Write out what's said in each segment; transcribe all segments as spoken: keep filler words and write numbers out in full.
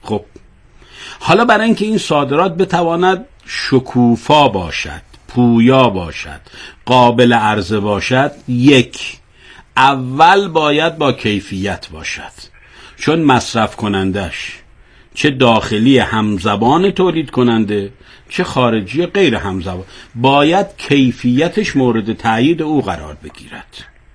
خب حالا برای اینکه این صادرات بتواند شکوفا باشد، پویا باشد، قابل عرضه باشد، یک، اول باید با کیفیت باشد، چون مصرف کنندش چه داخلی همزبان تولید کننده چه خارجی غیر همزبان باید کیفیتش مورد تایید او قرار بگیرد.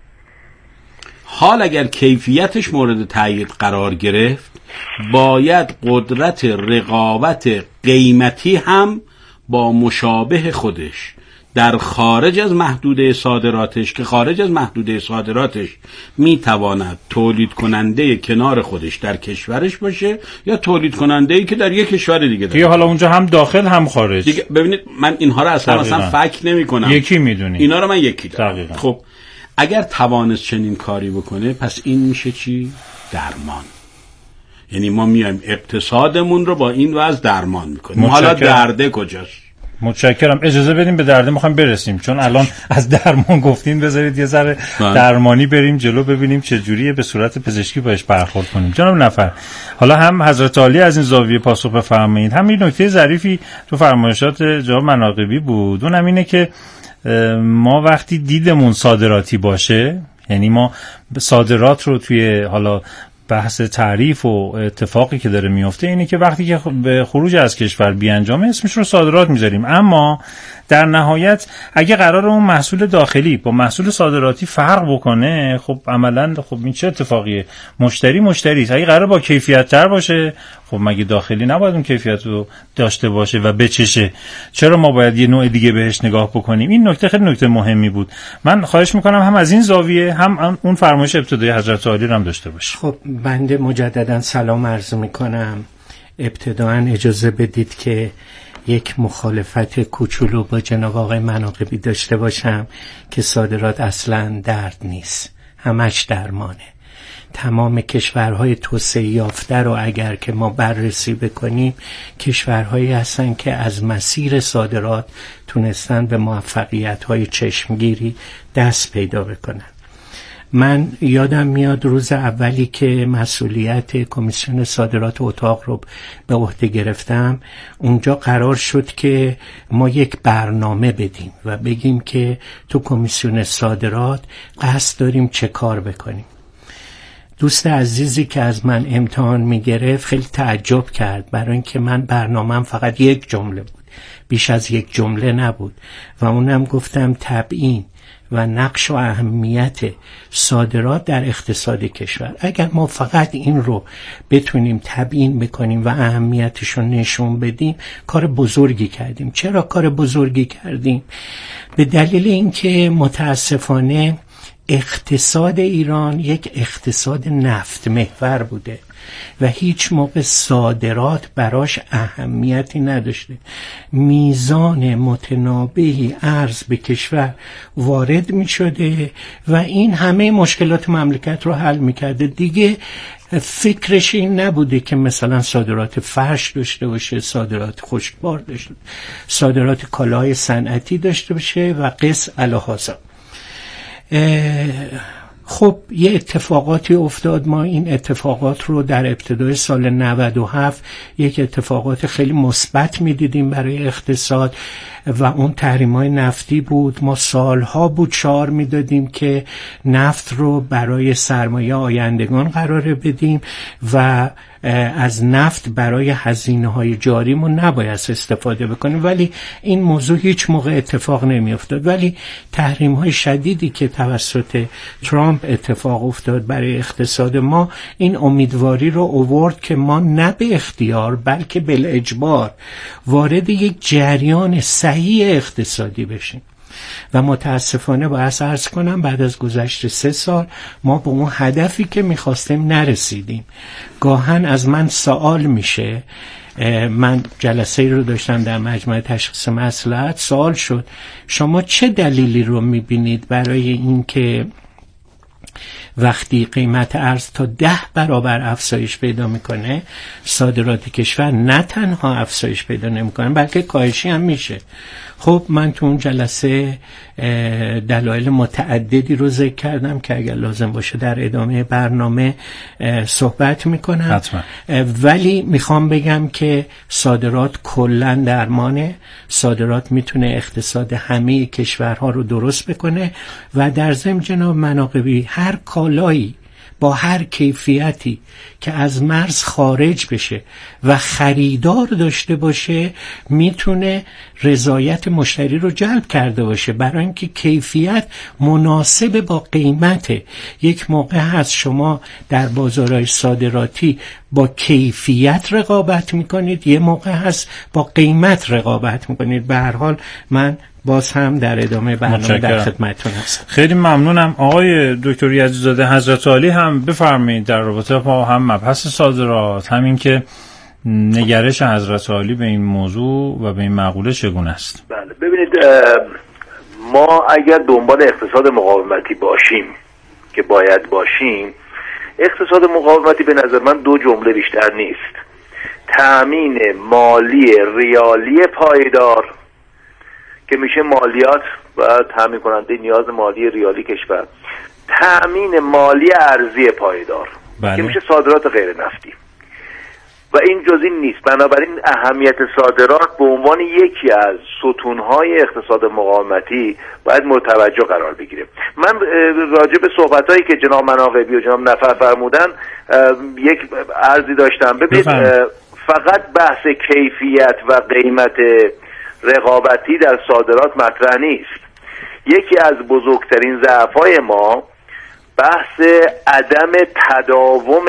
حال اگر کیفیتش مورد تایید قرار گرفت باید قدرت رقابت قیمتی هم با مشابه خودش در خارج از محدوده صادراتش، که خارج از محدوده صادراتش میتواند تولید کننده کنار خودش در کشورش باشه یا تولید کننده‌ای که در یک کشور دیگه داره. حالا اونجا هم داخل هم خارج دیگه. ببینید من اینها رو اصلا اصلا فکر نمی‌کنم. یکی میدونی. اینا رو من یکی دارم. خب اگر توانست چنین کاری بکنه پس این میشه چی؟ درمان. یعنی ما میایم اقتصادمون رو با این وضع درمان میکنیم. حالا درده کجاست؟ متشکرم. اجازه بدیم به درده میخوایم برسیم، چون الان از درمان گفتین، بذارید یه ذره درمانی بریم جلو ببینیم چه جوریه به صورت پزشکی باش برخورد کنیم. جناب نفر، حالا هم حضرت عالی از این زاویه پاسخ بفرمایید، هم این نکته ظریفی تو فرمایشات جناب مناقبی بود، اونم اینه که ما وقتی دیدمون صادراتی باشه، یعنی ما صادرات رو توی حالا بحث تعریف و اتفاقی که داره میفته اینه که وقتی که به خروج از کشور بیانجامه اسمش رو صادرات میذاریم، اما در نهایت اگه قرار اون محصول داخلی با محصول صادراتی فرق بکنه، خب عملاً خب این چه اتفاقیه؟ مشتری مشتری است. اگه قرار با کیفیت تر باشه، خب مگه داخلی نباید اون کیفیت رو داشته باشه و بچشه؟ چرا ما باید یه نوع دیگه بهش نگاه بکنیم؟ این نکته خیلی نکته مهمی بود. من خواهش میکنم هم از این زاویه هم اون فرمایش ابتدایی حضرت عالی رو هم داشته باشه. خب بنده مجددا سلام عرض میکنم. ابتداً اجازه بدید که یک مخالفت کوچولو با جناب آقای مناقبی داشته باشم که صادرات اصلاً درد نیست، همش درمانه. تمام کشورهای توسعه یافته رو اگر که ما بررسی بکنیم، کشورهایی هستن که از مسیر صادرات تونستن به موفقیت‌های چشمگیری دست پیدا بکنن. من یادم میاد روز اولی که مسئولیت کمیسیون صادرات اتاق رو به عهده گرفتم، اونجا قرار شد که ما یک برنامه بدیم و بگیم که تو کمیسیون صادرات قصد داریم چه کار بکنیم. دوست عزیزی که از من امتحان میگرفت خیلی تعجب کرد، برای اینکه من برنامه‌ام فقط یک جمله بود، بیش از یک جمله نبود، و اونم گفتم تبیین و نقش و اهمیت صادرات در اقتصاد کشور. اگر ما فقط این رو بتونیم تبیین بکنیم و اهمیتش رو نشون بدیم، کار بزرگی کردیم. چرا کار بزرگی کردیم؟ به دلیل اینکه متاسفانه اقتصاد ایران یک اقتصاد نفت محور بوده و هیچ موقع صادرات براش اهمیتی نداشته. میزان متنابهی ارز به کشور وارد می شده و این همه مشکلات مملکت رو حل می کرده. دیگه فکرش این نبوده که مثلا صادرات فرش داشته باشه، صادرات خشکبار داشته، صادرات کالاهای صنعتی داشته باشه و قس الهازا. خب یه اتفاقاتی افتاد. ما این اتفاقات رو در ابتدای سال نود و هفت یک اتفاقات خیلی مثبت می‌دیدیم برای اقتصاد و اون تحریم‌های نفتی بود. ما سالها بود شعار می‌دادیم که نفت رو برای سرمایه آیندگان قراره بدیم و از نفت برای هزینه‌های جاریمون نباید استفاده بکنیم، ولی این موضوع هیچ موقع اتفاق نمی‌افتاد. ولی تحریم‌های شدیدی که توسط ترامپ اتفاق افتاد برای اقتصاد ما، این امیدواری رو آورد که ما نه به اختیار بلکه بالاجبار وارد یک جریان صحیح اقتصادی بشیم. و متاسفانه باید عرض کنم بعد از گذشت سه سال ما به اون هدفی که میخواستیم نرسیدیم. گاهن از من سوال میشه، من جلسه رو داشتم در مجمع تشخیص مصلحت، سوال شد شما چه دلیلی رو میبینید برای این که وقتی قیمت ارز تا ده برابر افزایش پیدا میکنه، صادرات کشور نه تنها افزایش پیدا نمیکنه بلکه کاهشی هم میشه. خب من تو اون جلسه دلایل متعددی رو ذکر کردم که اگر لازم باشه در ادامه برنامه صحبت میکنم. حتما. ولی میخوام بگم که صادرات کلن درمانه. صادرات میتونه اقتصاد همه کشورها رو درست بکنه و در ضمن جناب مناقبی هر کالایی با هر کیفیتی که از مرز خارج بشه و خریدار داشته باشه میتونه رضایت مشتری رو جلب کرده باشه، برای اینکه کیفیت مناسب با قیمته. یک موقع هست شما در بازارهای صادراتی با کیفیت رقابت میکنید، یه موقع هست با قیمت رقابت میکنید. به هر حال من باز هم در ادامه برنامه در خدمتتون هستم. خیلی ممنونم. آقای دکتر یزدزاده حضرت عالی هم بفرمایید در رابطه با هم مبحث صادرات، همین که نگرش حضرت عالی به این موضوع و به این مقوله چگونه است؟ بله ببینید، ما اگر دنبال اقتصاد مقاومتی باشیم که باید باشیم، اقتصاد مقاومتی به نظر من دو جمله بیشتر نیست: تأمین مالی ریالی پایدار که میشه مالیات و تامین کننده نیاز مالی ریالی کشور، تأمین مالی ارزی پایدار بله. که میشه صادرات غیر نفتی و این جز این نیست. بنابراین اهمیت صادرات به عنوان یکی از ستونهای اقتصاد مقاومتی باید متوجه قرار بگیره. من راجع به صحبتایی که جناب مناقبی و جناب نفر فرمودن یک عرضی داشتم. ببینید فقط بحث کیفیت و قیمت رقابتی در صادرات مطرح نیست. یکی از بزرگترین ضعف‌های ما بحث عدم تداوم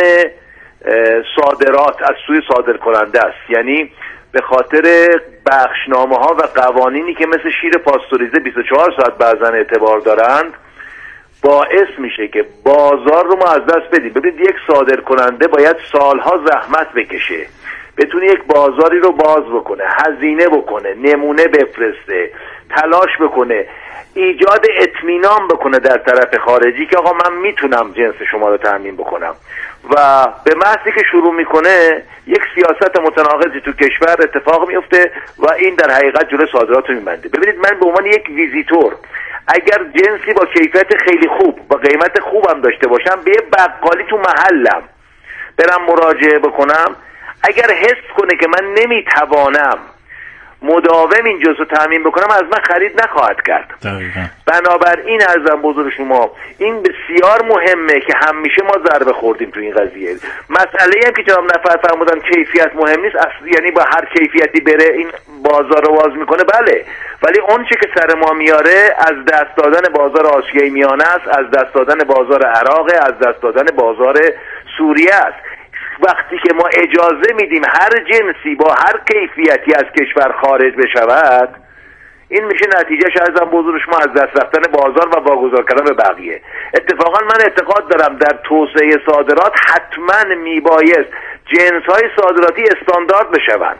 صادرات از سوی صادر کننده است. یعنی به خاطر بخشنامه ها و قوانینی که مثل شیر پاستوریزه بیست و چهار ساعت بعضن اعتبار دارند باعث میشه که بازار رو ما از دست بدیم. ببینید یک صادر کننده باید سالها زحمت بکشه بتونه یک بازاری رو باز بکنه، هزینه بکنه، نمونه بفرسته، تلاش بکنه، ایجاد اطمینان بکنه در طرف خارجی که آقا من میتونم جنس شما رو تامین بکنم و به محضی که شروع میکنه یک سیاست متناقضی تو کشور اتفاق میفته و این در حقیقت جلوی صادرات رو میبنده. ببینید من به عنوان یک ویزیتور اگر جنسی با کیفیت خیلی خوب با قیمت خوبم داشته باشم به یه بقالی تو محلم برم مراجعه بکنم، اگر حس کنه که من نمیتوانم مداوم این جنس رو تامین بکنم از من خرید نخواهد کرد. دقیقا. بنابراین عرضم بزرگ شما این بسیار مهمه که همیشه ما ضربه خوردیم تو این قضیه. مسئله هم که جناب نفر فرمودن کیفیت مهم نیست، یعنی با هر کیفیتی بره این بازار رو باز میکنه، بله، ولی اون چه که سر ما میاره از دست دادن بازار آسیای میانه است، از دست دادن بازار عراق، از دست دادن بازار سوریه است. وقتی که ما اجازه میدیم هر جنسی با هر کیفیتی از کشور خارج بشود، این میشه نتیجهش ارزم بزرگ شما از دست رفتن بازار و واگذار کردن به بقیه. اتفاقا من اعتقاد دارم در توسعه صادرات حتما میبایست جنس‌های صادراتی استاندارد بشوند.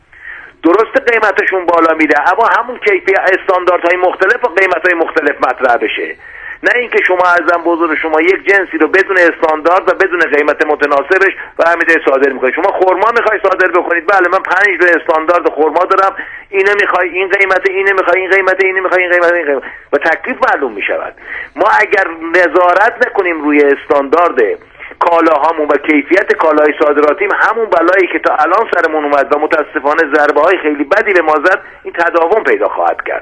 درست قیمتشون بالا میده اما همون کیفیت استانداردهای مختلف و قیمتهای مختلف مطرح بشه، نه اینکه شما ارزم بزرگ شما یک جنسی رو بدون استاندارد و بدون قیمت متناسبش و همینطوری صادر میکنید. شما خرما میخوای صادر بکنید، بله من پنج تا استاندارد خرما دارم، اینو میخوای این قیمت، اینو میخوای این قیمت، اینو میخوای این قیمت، این قیمت و تکلیف معلوم میشود. ما اگر نظارت نکنیم روی استاندارد کالاهامون و کیفیت کالای صادراتیم، همون بلایی که تا الان سرمون اومد و متاسفانه ضربه های خیلی بدی به ما زد این تداوم پیدا خواهد کرد.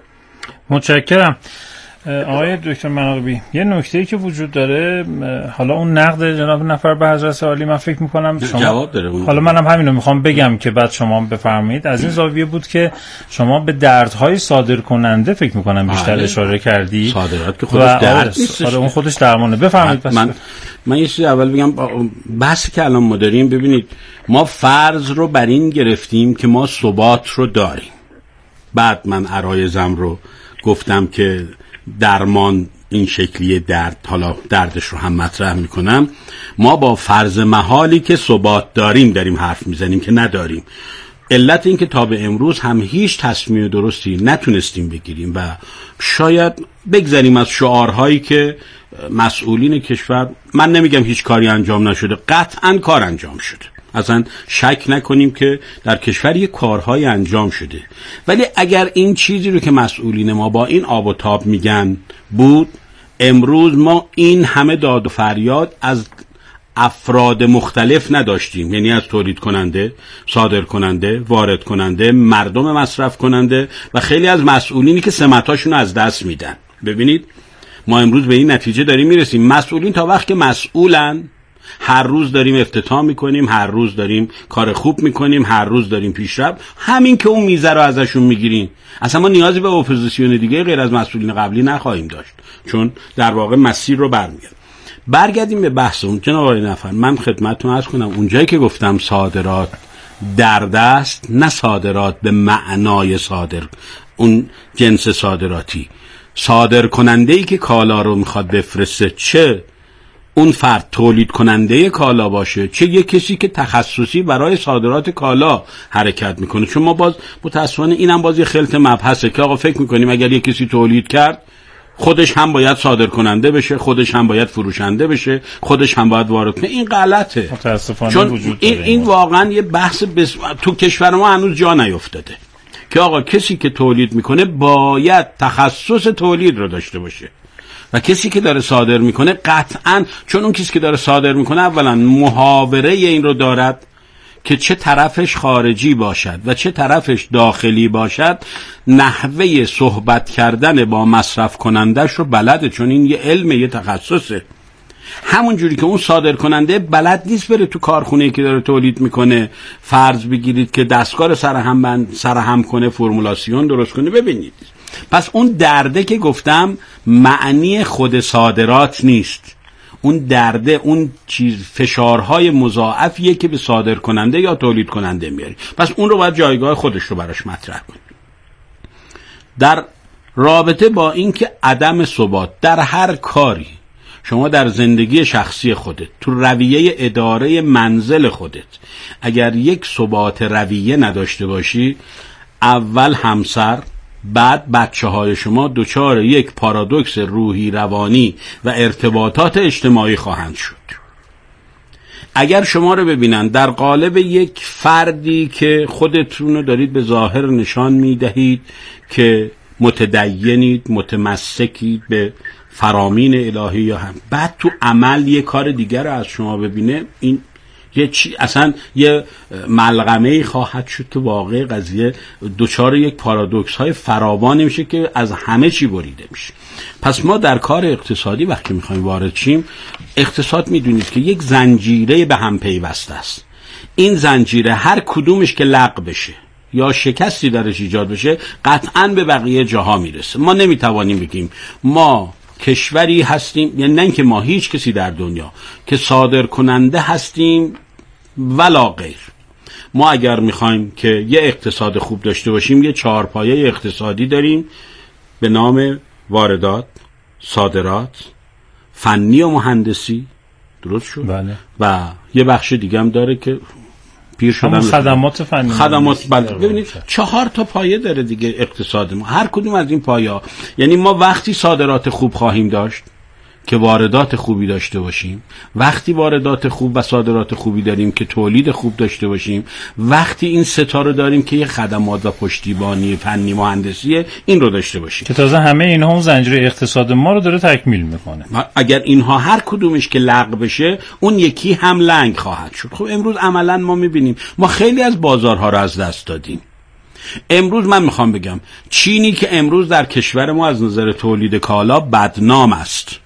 متشکرم. آقای دکتر مناقبی، یه نکته‌ای که وجود داره، حالا اون نقد جناب نفر به حضرت عالی من فکر می‌کنم شما جواب داره اون. حالا منم همین رو می‌خوام بگم که بعد شما بفرمایید. از این زاویه بود که شما به دردهای صادر کننده فکر می‌کنم بیشتر آه. اشاره کردی. صادرات که خودش درد نیست. آره اون خودش درمانه. بفرمایید. من من یه چیزی اول بگم، بحثی که الان ما داریم، ببینید ما فرض رو بر این گرفتیم که ما ثبات رو داریم. بعد من عرایضم رو گفتم که درمان این شکلی درد، حالا دردش رو هم مطرح میکنم. ما با فرض محالی که ثبات داریم داریم حرف میزنیم که نداریم. علت این که تا به امروز هم هیچ تصمیم درستی نتونستیم بگیریم و شاید بگذاریم از شعارهایی که مسئولین کشور، من نمیگم هیچ کاری انجام نشده، قطعاً کار انجام شده، اصلا شک نکنیم که در کشور یک کارهای انجام شده، ولی اگر این چیزی رو که مسئولین ما با این آب و تاب میگن بود، امروز ما این همه داد و فریاد از افراد مختلف نداشتیم، یعنی از تولید کننده، صادر کننده، وارد کننده، مردم مصرف کننده و خیلی از مسئولینی که سمتاشون از دست میدن. ببینید ما امروز به این نتیجه داریم میرسیم، مسئولین تا وقت که مسئولن، هر روز داریم افتتاح میکنیم، هر روز داریم کار خوب میکنیم، هر روز داریم پیشرفت، همین که اون میزه رو ازشون میگیریم. اصلا ما نیازی به اپوزیسیون دیگه غیر از مسئولین قبلی نخواهیم داشت، چون در واقع مسیر رو برمیگرد. برگردیم به بحثمون. جناب آقای نفر، من خدمتتون عرض کنم اونجایی که گفتم صادرات در دست، نه صادرات به معنای صادر اون جنس صادراتی، صادر کننده ای که کالا رو میخواد بفرسته، چه اون فرد تولید کننده کالا باشه، چه یک کسی که تخصصی برای صادرات کالا حرکت میکنه. چون ما باز متاسفانه اینم باز یه خلط مبحثه که آقا فکر میکنیم اگر یک کسی تولید کرد خودش هم باید صادر کننده بشه، خودش هم باید فروشنده بشه، خودش هم باید وارد کنه. این غلطه متاسفانه چون وجود این, داره این واقعا یه بحث بس... تو کشور ما هنوز جا نیفتاده که آقا کسی که تولید میکنه باید تخصص تولید رو داشته باشه و کسی که داره صادر میکنه قطعاً، چون اون کسی که داره صادر میکنه اولا محاوره این رو دارد که چه طرفش خارجی باشد و چه طرفش داخلی باشد، نحوه صحبت کردن با مصرف کنندش رو بلده، چون این یه علم، یه تخصصه. همون جوری که اون صادر کننده بلد نیست بره تو کارخونه‌ای که داره تولید میکنه، فرض بگیرید که دستگاه سرهم بند سرهم کنه، فرمولاسیون درست کنه. ببینید پس اون درده که گفتم معنی خود صادرات نیست، اون درده اون چیز فشارهای مضاعفیه که به صادر کننده یا تولید کننده میاری، پس اون رو باید جایگاه خودش رو براش مطرح کنید. در رابطه با این که عدم ثبات در هر کاری، شما در زندگی شخصی خودت، تو رویه اداره منزل خودت، اگر یک ثبات رویه نداشته باشی، اول همسر، بعد بچه های شما دچار یک پارادوکس روحی روانی و ارتباطات اجتماعی خواهند شد. اگر شما رو ببینن در قالب یک فردی که خودتون رو دارید به ظاهر نشان میدهید که متدینید، متمسکید به فرامین الهی، یا هم بعد تو عمل یک کار دیگر رو از شما ببینه، این یه چی اصلا یه ملغمه‌ای خواهد شد که واقع قضیه دوچار یک پارادوکس های فراوانی میشه که از همه چی بریده میشه. پس ما در کار اقتصادی وقتی میخوایم وارد شیم، اقتصاد میدونید که یک زنجیره به هم پیوسته است. این زنجیره هر کدومش که لغو بشه یا شکستی درش ایجاد بشه، قطعاً به بقیه جاها میرسه. ما نمیتوانیم بگیم ما کشوری هستیم، یعنی نه اینکه ما، هیچ کسی در دنیا که صادر کننده هستیم ولا غیر. ما اگر میخوایم که یه اقتصاد خوب داشته باشیم، یه چهارپایه اقتصادی داریم به نام واردات، صادرات، فنی و مهندسی، درست شد؟ بله. و یه بخش دیگه هم داره که پیر شدن خدمات فنی، خدمات. بله. ببینید چهار تا پایه داره دیگه اقتصاد ما. هر کدوم از این پایه‌ها، یعنی ما وقتی صادرات خوب خواهیم داشت که واردات خوبی داشته باشیم، وقتی واردات خوب و صادرات خوبی داریم که تولید خوب داشته باشیم، وقتی این ستا رو داریم که یه خدمات و پشتیبانی فنی مهندسی این رو داشته باشیم، که تازه همه اینها اون زنجیره اقتصاد ما رو داره تکمیل میکنه. اگر اینها هر کدومش که لغو بشه، اون یکی هم لنگ خواهد شد. خب امروز عملا ما میبینیم ما خیلی از بازارها رو از دست دادیم. امروز من میخوام بگم چینی که امروز در کشور ما از نظر تولید کالا بدنام است،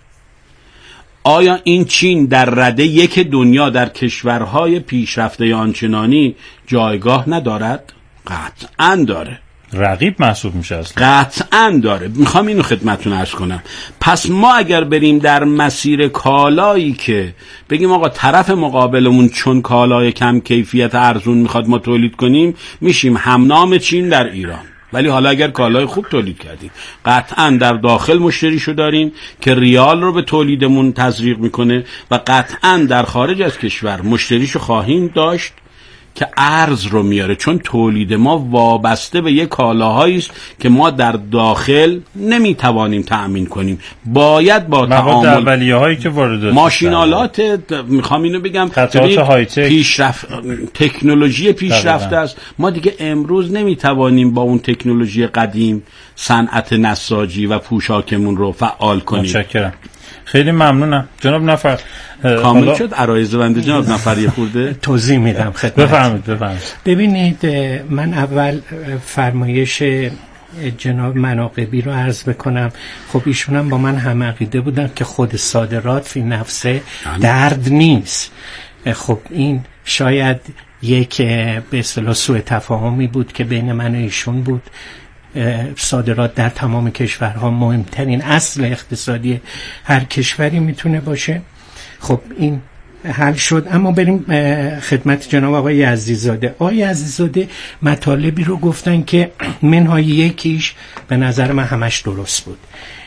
آیا این چین در رده یک دنیا در کشورهای پیشرفته آنچنانی جایگاه ندارد؟ قطعاً داره. رقیب محسوب میشه اصلا. قطعاً داره. میخوام اینو خدمتتون عرض کنم. پس ما اگر بریم در مسیر کالایی که بگیم آقا طرف مقابلمون چون کالای کم کیفیت ارزون میخواد ما تولید کنیم، میشیم همنام چین در ایران. ولی حالا اگر کالای خوب تولید کردیم، قطعاً در داخل مشتریشو داریم که ریال رو به تولیدمون تزریق میکنه و قطعاً در خارج از کشور مشتریشو خواهیم داشت که ارز رو میاره، چون تولید ما وابسته به یک کالاهایی است که ما در داخل نمیتوانیم تأمین کنیم. باید با تعامل اولیه‌هایی که وارد ماشینالات، میخوام اینو بگم پیشرفت، تکنولوژی پیشرفته است. ما دیگه امروز نمیتوانیم با اون تکنولوژی قدیم صنعت نساجی و پوشاکمون رو فعال کنیم. متشکرم، خیلی ممنونم جناب نفر. کامل حالا... شد عرایض بنده جناب نفر یه خورده توضیح میدم خدمت. بفرمایید بفرمایید. ببینید، من اول فرمایش جناب مناقبی رو عرض بکنم. خب ایشون هم با من هم عقیده بودن که خود صادرات فی نفسه درد نیست. خب این شاید یک به اصطلاح سوء تفاهمی بود که بین من و ایشون بود. صادرات در تمام کشورها مهمترین اصل اقتصادی هر کشوری میتونه باشه. خب این حل شد. اما بریم خدمت جناب آقای یزدی‌زاده. آقای یزدی‌زاده مطالبی رو گفتن که منهای یکیش به نظر من همش درست بود.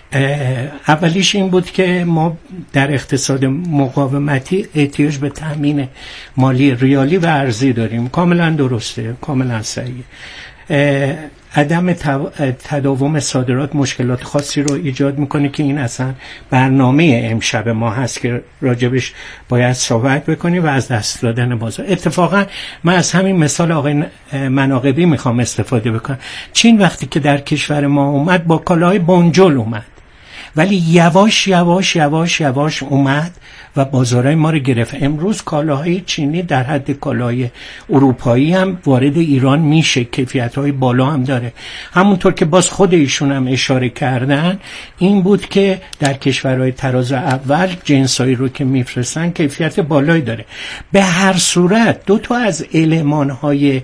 اولیش این بود که ما در اقتصاد مقاومتی احتیاج به تامین مالی ریالی و ارزی داریم. کاملا درسته، کاملا صحیحه. عدم تداوم صادرات مشکلات خاصی رو ایجاد میکنه که این اصلا برنامه امشب ما هست که راجبش باید صحبت بکنیم و از دست دادن بازار. اتفاقا من از همین مثال آقای مناقبی میخوام استفاده بکنم. چین وقتی که در کشور ما اومد با کالاهای بنجل اومد، ولی یواش یواش یواش یواش اومد و بازارهای ما رو گرفت. امروز کالاهای چینی در حد کالاهای اروپایی هم وارد ایران میشه، کیفیت‌های بالا هم داره. همونطور که باز خود ایشون هم اشاره کردن، این بود که در کشورهای تراز اول جنسایی رو که میفرستن کیفیت بالایی داره. به هر صورت دو تا از المان‌های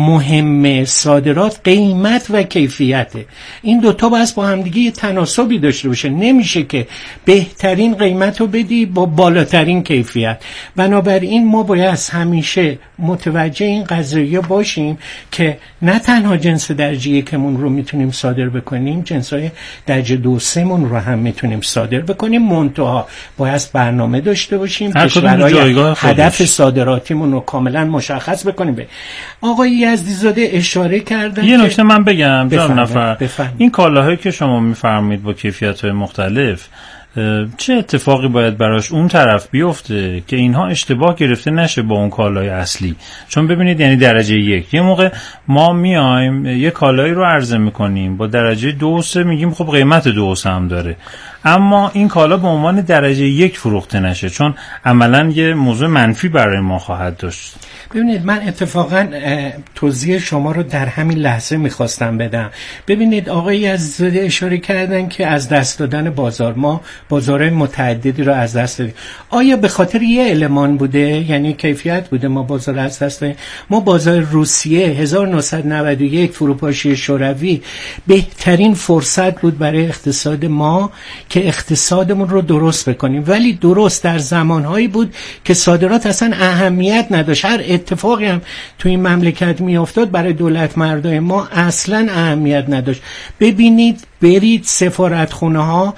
مهم صادرات قیمت و کیفیته. این دو تا باید با همدیگه تناسبی داشته باشه. نمیشه که بهترین قیمت رو بدی با بالاترین کیفیت. بنابراین ما باید همیشه متوجه این قضیه باشیم که نه تنها جنس درجه یکمون رو میتونیم صادر بکنیم، جنسای درجه دو سمون رو هم میتونیم صادر بکنیم. منتها باید برنامه داشته باشیم کشورهای هدف صادراتیمون رو کاملا مشخص بکنیم. به آقای یزدی‌زاده اشاره کردن. یه نکته من بگم جناب نفر، بفرمید. این کالاهایی که شما میفرمایید با کیفیت‌های مختلف، چه اتفاقی باید براش اون طرف بیفته که اینها اشتباه گرفته نشه با اون کالای اصلی؟ چون ببینید یعنی درجه یک، یه موقع ما میایم یه کالایی رو عرضه میکنیم با درجه دو سه، میگیم خب قیمت دو سه هم داره، اما این کالا به عنوان درجه یک فروخته نشه، چون عملاً یه موضوع منفی برای ما خواهد داشت. ببینید، من اتفاقا توضیح شما رو در همین لحظه میخواستم بدم. ببینید آقای یزدی‌زاده اشاره کردن که از دست دادن بازار، ما بازارهای متعددی رو از دست دادیم. آیا به خاطر یه المان بوده؟ یعنی کیفیت بوده ما بازار از دست دادیم؟ ما بازار روسیه هزار و نهصد و نود و یک فروپاشی شوروی بهترین فرصت بود برای اقتصاد ما که اقتصادمون رو درست بکنیم، ولی درست در زمانهایی بود که صادرات اصلا اهمیت نداشت. هر اتفاقی هم تو این مملکت می افتاد برای دولت مردای ما اصلا اهمیت نداشت. ببینید، برید سفارتخونه ها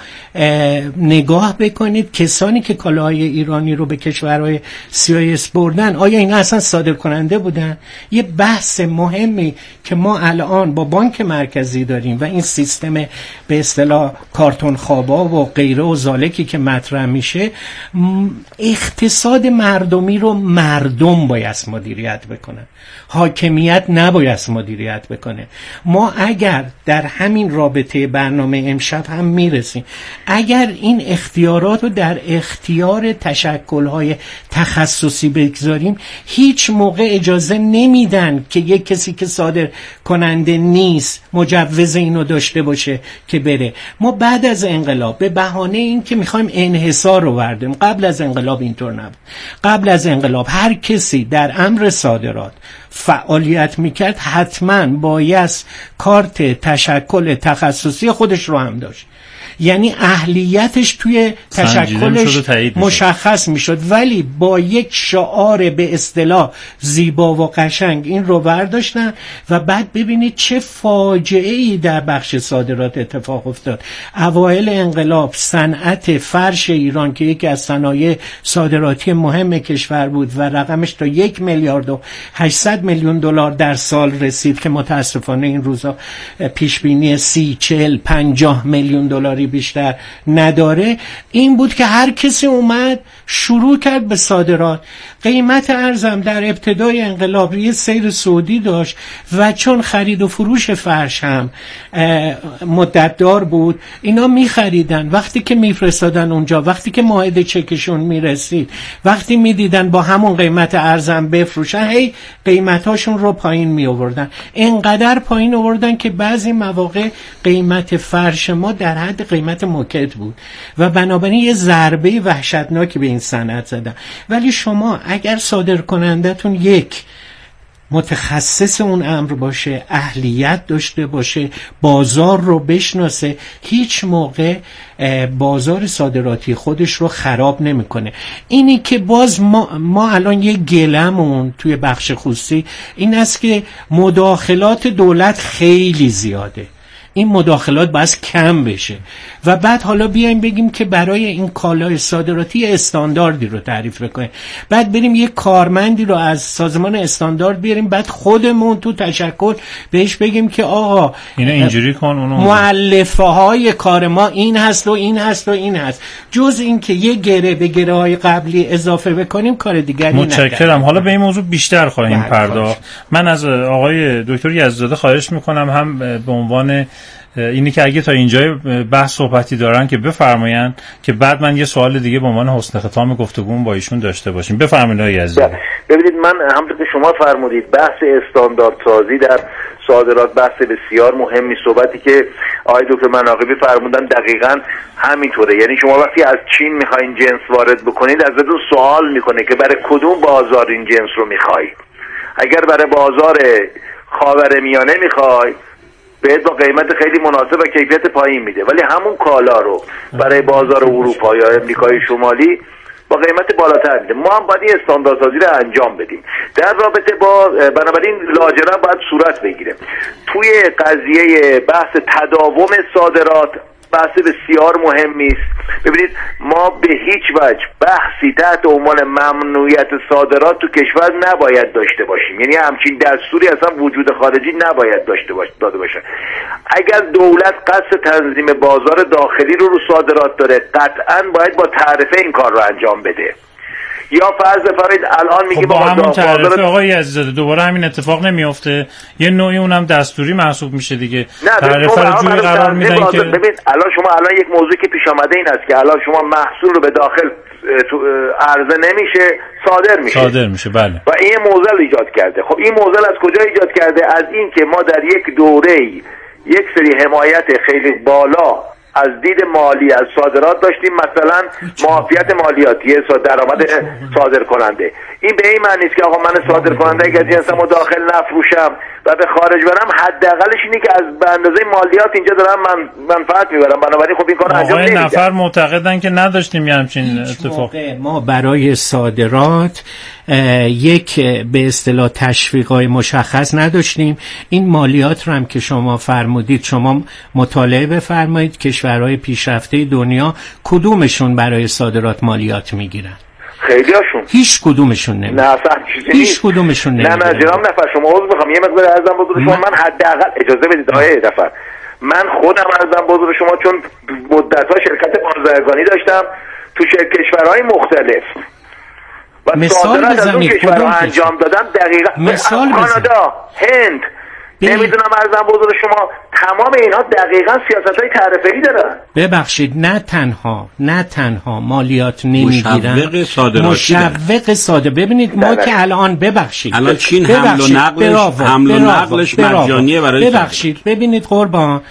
نگاه بکنید، کسانی که کالاهای ایرانی رو به کشورهای سی آی اس بردن، آیا اینا اصلا صادر کننده بودن؟ یه بحث مهمی که ما الان با بانک مرکزی داریم و این سیستم به اصطلاح کارتون خوابا و غیره و زالکی که مطرح میشه، اقتصاد مردمی رو مردم باید مدیریت بکنن، حاکمیت نباید مدیریت بکنه. ما اگر در همین رابطه برنامه امشب هم میرسیم، اگر این اختیارات رو در اختیار تشکل‌های تخصصی بگذاریم، هیچ موقع اجازه نمیدن که یک کسی که صادر کننده نیست مجوز اینو داشته باشه که بره. ما بعد از انقلاب به بهانه این که میخوایم انحصار رو برداریم، قبل از انقلاب اینطور نبود. قبل از انقلاب هر کسی در امر صادرات فعالیت میکرد حتما باید کارت تشکل تخصصی خودش رو هم داشت. یعنی اهلیتش توی تشکلش مشخص میشد، ولی با یک شعار به اصطلاح زیبا و قشنگ این رو برداشتن و بعد ببینید چه فاجعه ای در بخش صادرات اتفاق افتاد. اوایل انقلاب صنعت فرش ایران که یکی از صنایع صادراتی مهم کشور بود و رقمش تا یک میلیارد و هشتصد میلیون دلار در سال رسید که متاسفانه این روزا پیش بینی سی چهل پنجاه میلیون دلاری بیشتر نداره، این بود که هر کسی اومد شروع کرد به صادرات. قیمت ارزم در ابتدای انقلاب یه سیر صعودی داشت و چون خرید و فروش فرش هم مدت دار بود اینا می خریدن، وقتی که می فرستادن اونجا، وقتی که موعد چکشون می رسید، وقتی می دیدن با همون قیمت ارزم بفروشن، هی قیمتاشون رو پایین می آوردن. اینقدر پایین آوردن که بعضی مواقع قیمت فرش ما در حد قیمت موکد بود و بنابراین یه ضربه وحشتناکی به این صنعت زدن. ولی شما اگر صادر کنندتون یک متخصص اون امر باشه، اهلیت داشته باشه، بازار رو بشناسه، هیچ موقع بازار صادراتی خودش رو خراب نمیکنه. اینی که باز ما, ما الان یه گلمون توی بخش خصوصی این است که مداخلات دولت خیلی زیاده، این مداخلات باید کم بشه و بعد حالا بیایم بگیم که برای این کالای صادراتی استانداردی رو تعریف بکنیم، بعد بریم یک کارمندی رو از سازمان استاندارد بیاریم، بعد خودمون تو تشکل بهش بگیم که آقا اینا اینجوری کن، اونو مؤلفه های کار ما این هست و این هست و این هست. جز این که یه گره به گره های قبلی اضافه بکنیم کار دیگری نداریم. متشکرم. حالا به این موضوع بیشتر خواهیم پرداخت. من از آقای دکتر یزدزاده خواهش میکنم هم به عنوان اینی که اگه تا اینجای بحث صحبتی دارن که بفرماین که بعد من یه سوال دیگه به عنوان حسن ختام گفتگومون با ایشون داشته باشیم. بفرمایید آقای عزیزی. ببینید، من همونطور که شما فرمودید بحث استانداردسازی در صادرات بحث بسیار مهمی، صحبتی که آقای دکتر مناقبی فرمودن دقیقاً همینطوره. یعنی شما وقتی از چین میخواین جنس وارد بکنید ازتون سوال میکنه که برای کدوم بازار این جنس رو میخواید. اگر برای بازار خاورمیانه میخواید بهت با قیمت خیلی مناسب و کیفیت پایین میده، ولی همون کالا رو برای بازار اروپا یا امریکای شمالی با قیمت بالاتر میده. ما هم باید این استانداردسازی رو انجام بدیم. در رابطه با بنابراین لاجرم باید صورت بگیره. توی قضیه بحث تداوم صادرات بحث بسیار مهمی است. ببینید، ما به هیچ وجه بحثی تحت عنوان ممنوعیت صادرات تو کشور نباید داشته باشیم. یعنی همچین دستوری اصلا وجود خارجی نباید داشته باشه داده باشه. اگر دولت قصد تنظیم بازار داخلی رو رو صادرات داره، قطعاً باید با تعرفه این کار رو انجام بده. یا فرض فرید الان میگه خب با همون تعرفه آقای عزیزاده دوباره همین اتفاق نمیافته؟ یه نوعی اونم دستوری محسوب میشه دیگه. تعرفه رو جوری قرار میدن که ببین الان شما الان یک موضوعی که پیش آمده این است که الان شما محصول رو به داخل عرضه نمیشه، صادر میشه. صادر میشه بله. و این موزل ایجاد کرده. خب این موزل از کجا ایجاد کرده؟ از این که ما در یک دوره‌ای یک سری حمایت خیلی بالا از دید مالی از صادرات داشتیم، مثلا معافیت مالیاتی درآمد صادر کننده. این به این معنی است که آقا من صادر کننده اگه جنسمو داخل نفروشم و به خارج برم، حداقلش اینه که از به اندازه مالیات اینجا دارم من منفعت میبرم. بنابراین خب این کارو انجام نمیدم. آقای نفر معتقدن که نداشتیم یه همچین اتفاق. ما برای صادرات یک به اصطلاح تشویقای مشخص نداشتیم. این مالیات رو هم که شما فرمودید، شما مطالعه بفرمایید کشورهای پیشرفته دنیا کدومشون برای صادرات مالیات میگیرن؟ خیلی هاشون. هیچ کدومشون نمیگیرن. نه اصلا هیچ کدومشون نمیگیرن. نه من جناب نفر شما عذر میخوام یه مقدار ارزم بزرگ شما، من حداقل اجازه بدید آقای نفر، من خودم ارزم بزرگ شما چون مدت‌ها شرکت بازرگانی داشتم تو کشورهای مختلف و مثال بزنید کشورها انجام دادم دقیقاً. مثال کانادا، هند، نمیدونم ارزم بزرگ شما، تمام اینها دقیقاً سیاست‌های تعرفه‌ای دارن. ببخشید نه تنها نه تنها مالیات نمیگیرن، مشوق صادراتی مشوق صادر. ببینید ما داره. که الان ببخشید الان چین حمل و نقلش حمل و نقلش مجانیه برای ببخشید صادر. ببینید قربان،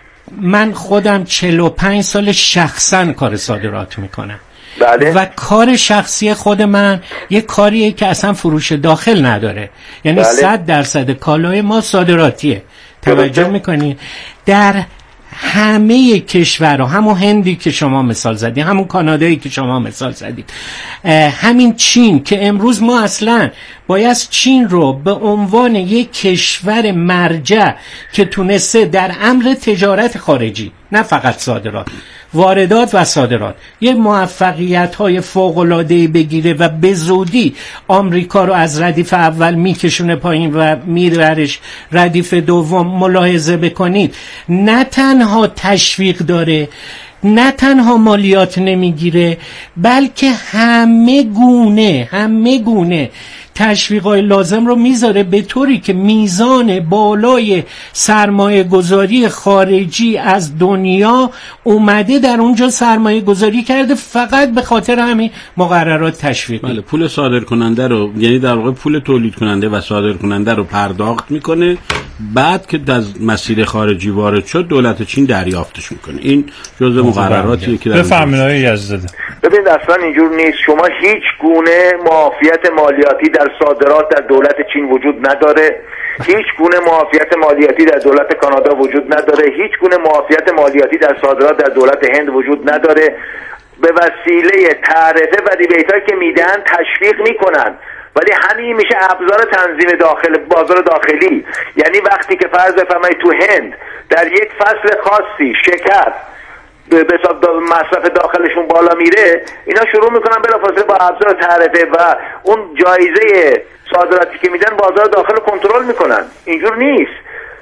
من خودم چهل و پنج سال شخصاً کار صادرات میکنم. بله. و کار شخصی خود من یه کاریه که اصلا فروش داخل نداره، یعنی بله. صد درصد کالای ما صادراتیه. توجه میکنین؟ در همه کشورها، همون هندی که شما مثال زدید، همون کانادایی که شما مثال زدید، همین چین که امروز ما اصلا باید چین رو به عنوان یک کشور مرجع که تونسته در امر تجارت خارجی، نه فقط صادرات، واردات و صادرات، یه موفقیت‌های فوق‌العاده‌ای بگیره و به زودی آمریکا رو از ردیف اول میکشونه پایین و میبرش ردیف دوم. ملاحظه بکنید نه تنها تشویق داره، نه تنها مالیات نمیگیره، بلکه همه گونه همه گونه تشویقای لازم رو میذاره به طوری که میزان بالای سرمایه گذاری خارجی از دنیا اومده در اونجا سرمایه گذاری کرده فقط به خاطر همین مقررات تشویقی. بله، پول صادر کننده رو، یعنی در واقع پول تولید کننده و صادر کننده رو پرداخت میکنه، بعد که از مسیر خارجی وارد شد دولت چین دریافتش میکنه. این جزء مقرراتیه که در بفهمید آقای یزدزاده. ببینید اصلا اینجور نیست. شما هیچ گونه معافیت مالیاتی در صادرات در دولت چین وجود نداره، هیچ گونه معافیت مالیاتی در دولت کانادا وجود نداره، هیچ گونه معافیت مالیاتی در صادرات در دولت هند وجود نداره. به وسیله تعرفه و ریبیتایی که میدن تشویق میکنن، ولی همین میشه ابزار تنظیم داخل بازار داخلی. یعنی وقتی که فرض بفرمایید تو هند در یک فصل خاصی شکر به حساب مصرف داخلشون بالا میره، اینا شروع میکنن بلافاصله با ابزار تعرفه و اون جایزه صادراتی که میدن بازار داخل رو کنترل میکنن. اینجور نیست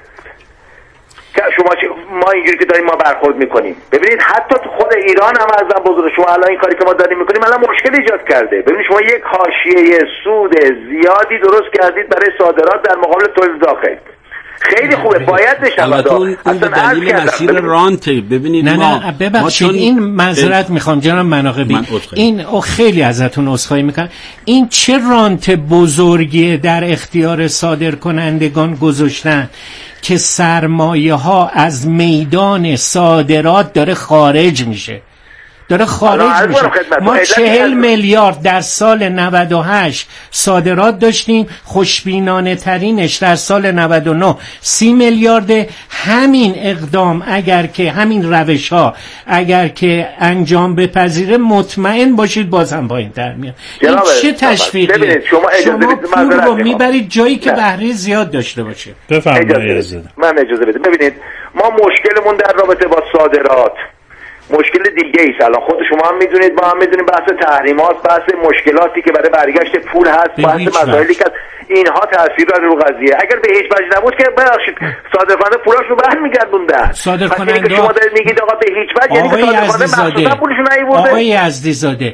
شما ما اینجوری که داریم ما برخورد میکنیم. ببینید حتی تو خود ایران هم از بزرگ شما الان این کاری که ما داریم میکنیم الان مشکل ایجاد کرده. ببینید شما یک حاشیه سود زیادی درست کردید برای صادرات در مقابل تولید داخل. خیلی خوبه، باید بشه. البته اون به دلیل مسیر رانت. ببینید نه ما نه ببخشید این معذرت میخوام جناب مناقبی، این او خیلی ازتون عذرخواهی میکنم، این چه رانت بزرگی در اختیار صادر کنندگان گذاشتن که سرمایه ها از میدان صادرات داره خارج میشه، داره خارج میشه. ما چهل میلیارد در سال نود و هشت صادرات داشتیم، خوشبینانه ترینش در سال نود و نه سی میلیارد. همین اقدام اگر که همین روش ها اگر که انجام بپذیره مطمئن باشید باز هم پایین تر میاد. این چه تشویقیه؟ شما, شما پول رو میبرید جایی که بهره زیاد داشته باشه. بفرمایید. من اجازه بدید. ببینید ما مشکلمون در رابطه با صادرات مشکل دیگه ایست. الان خود شما هم میدونید، ما هم میدونیم، بحث تحریمات، بحث مشکلاتی که برای برگشت پول هست، بحث مسائلی که اینها تاثیر داره رو قضیه. اگر به هیچ وجه نبود که ببخشید صادرکننده پولاشو برمیگردوندن. صادرکننده شما دارید میگید آقا به هیچ وجه، یعنی که صادرکننده پولشو نیورده. آقای یزدزاده،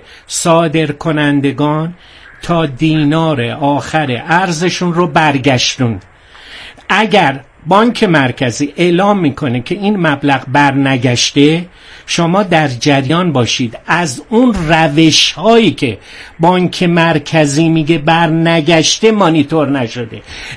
صادرکنندگان تا دینار آخر ارزشون رو برگشتون. اگر بانک مرکزی اعلام میکنه که این مبلغ برنگشته، شما در جریان باشید از اون روش هایی که بانک مرکزی میگه برنگشته مانیتور نشده،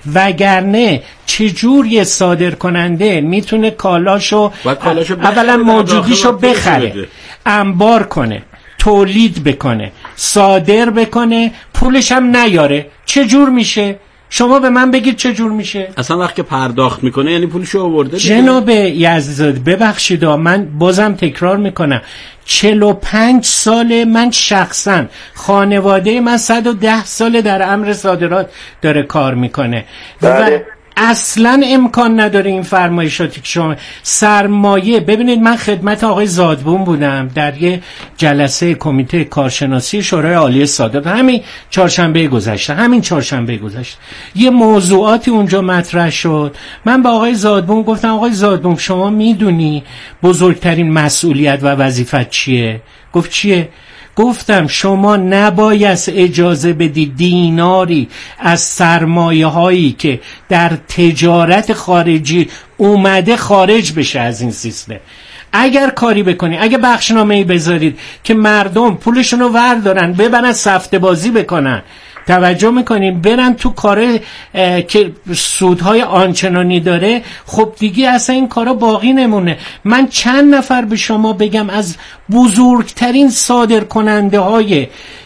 وگرنه چجور یه صادر کننده میتونه کالاشو, کالاشو اولا موجودیشو بخره، انبار کنه، تولید بکنه، صادر بکنه، پولش هم نیاره؟ چجور میشه؟ شما به من بگید چه جور میشه؟ اصلا وقتی پرداخت میکنه یعنی پولشو آورده. جناب یزدزاده ببخشید من بازم تکرار میکنم، چهل و پنج ساله من شخصا، خانواده من صد و ده ساله در امر صادرات داره کار میکنه و اصلا امکان نداره این فرمایشاتی که شما سرمایه. ببینید من خدمت آقای زادبون بودم در یه جلسه کمیته کارشناسی شورای عالی صادرات همین چهارشنبه گذشته همین چهارشنبه گذشته یه موضوعاتی اونجا مطرح شد. من با آقای زادبون گفتم آقای زادبون شما میدونی بزرگترین مسئولیت و وظیفت چیه؟ گفت چیه؟ گفتم شما نباید اجازه بدی دیناری از سرمایه هایی که در تجارت خارجی اومده خارج بشه از این سیستم. اگر کاری بکنی، اگه بخشنامه‌ای بذارید که مردم پولشون رو وردارن ببرن سفته بازی بکنن، توجه میکنین برن تو کاره که سودهای آنچنانی داره، خب دیگه اصلا این کارا باقی نمونه. من چند نفر به شما بگم از بزرگترین صادر کننده های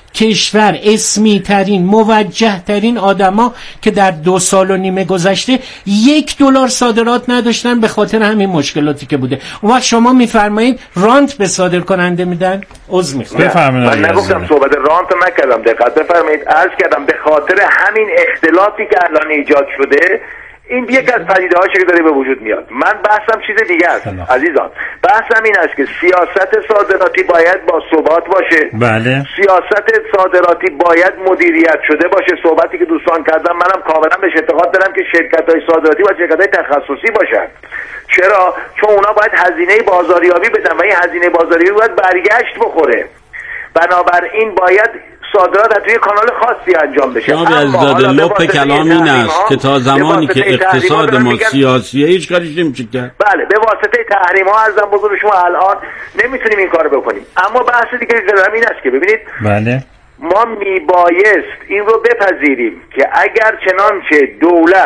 کشور اسمی ترین موجه ترین آدما که در دو سال و نیمه گذشته یک دلار صادرات نداشتن به خاطر همین مشکلاتی که بوده. اون وقت شما میفرمایید رانت به صادر کننده میدن؟ عذر میخوام. بفرمایید. من نگفتم صحبت رانت نکردم، دقت بفرمایید. عرض کردم به خاطر همین اختلافی که الان ایجاد شده، این یک از پدیده‌هایی که داره به وجود میاد. من بحثم چیز دیگه است عزیزان. بحثم این است که سیاست صادراتی باید با ثبات باشه. بله. سیاست صادراتی باید مدیریت شده باشه. صحبتی که دوستان کردن منم کاملا بهش اعتقاد دارم که شرکت‌های صادراتی و شرکت‌های تخصصی باشن. چرا؟ چون اونا باید هزینه بازاریابی بدن و این هزینه بازاریابی باید برگشت بخوره. بنابراین باید صادرات از توی کانال خاصی انجام بشه. جناب عزیزاده لپ کلام این است که تا زمانی که اقتصاد ما سیاسیه هیچ کاریش نمیشه کرد. بله، به واسطه تحریم ها ارزم بزرگ شما الان نمیتونیم این کارو بکنیم. اما بحث دیگه دارم این است که ببینید بله ما میبایست این رو بپذیریم که اگر چنانچه دولت